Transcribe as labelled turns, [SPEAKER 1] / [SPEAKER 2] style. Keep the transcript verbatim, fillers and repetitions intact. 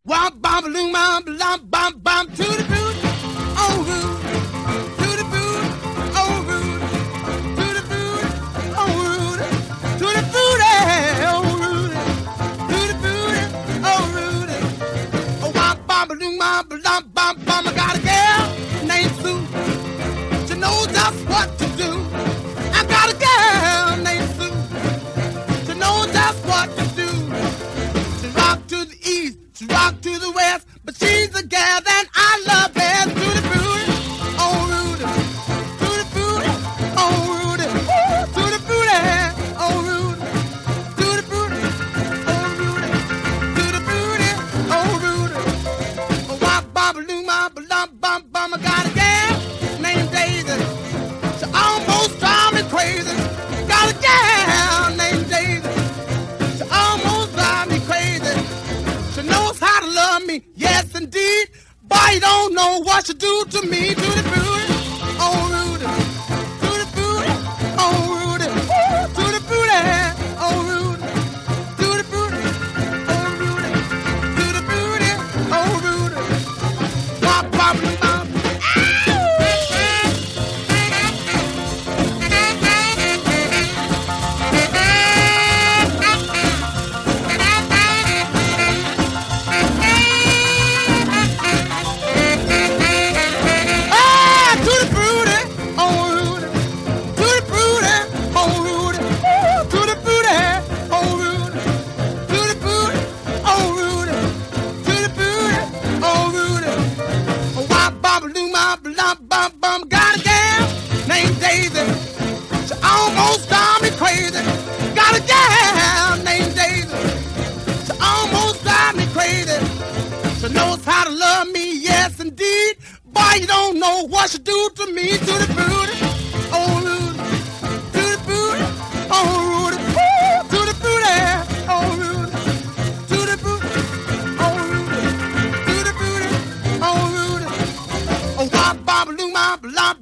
[SPEAKER 1] Womp bom loom bom bom bom bom to the boot. Oh Rudy, to the boot. Oh Rudy, to the boot. Oh Rudy, to the booty. Oh Rudy, to the booty. Oh Rudy. Oh womp bom loom bom bom bom bom. I got a girl named Sue. She knows just what to do. I got a girl named Sue. She knows just what to do. She rock to the east, she rock to the west, but she's a gal that I love best. To the booty, oh Rudy, to the booty, oh Rudy, to the booty, oh Rudy, to the booty, oh Rudy, to the booty, oh Rudy. Oh wop bop loom bop bum bum bum. I got a gal named Daisy. She almost drive me crazy. Got a gal named Daisy. She almost drive me crazy. She knows how to love me, yes indeed. Boy, you don't know what she do to me. To the booty, oh Rudy, to the booty, oh Rudy, to the booty, oh Rudy, to the booty, oh Rudy, to the booty, oh Rudy. Wop wop bop. Got a gal named Daisy. She almost drive me crazy. Got a gal named Daisy. She almost drive me crazy. She knows how to love me, yes indeed. Boy, you don't know what she do to me. To the booty, oh Rudy, to the booty, oh Rudy, to the booty, oh Rudy, to the booty, oh Rudy, to the booty, oh Rudy. Oh wop bop loom bop bop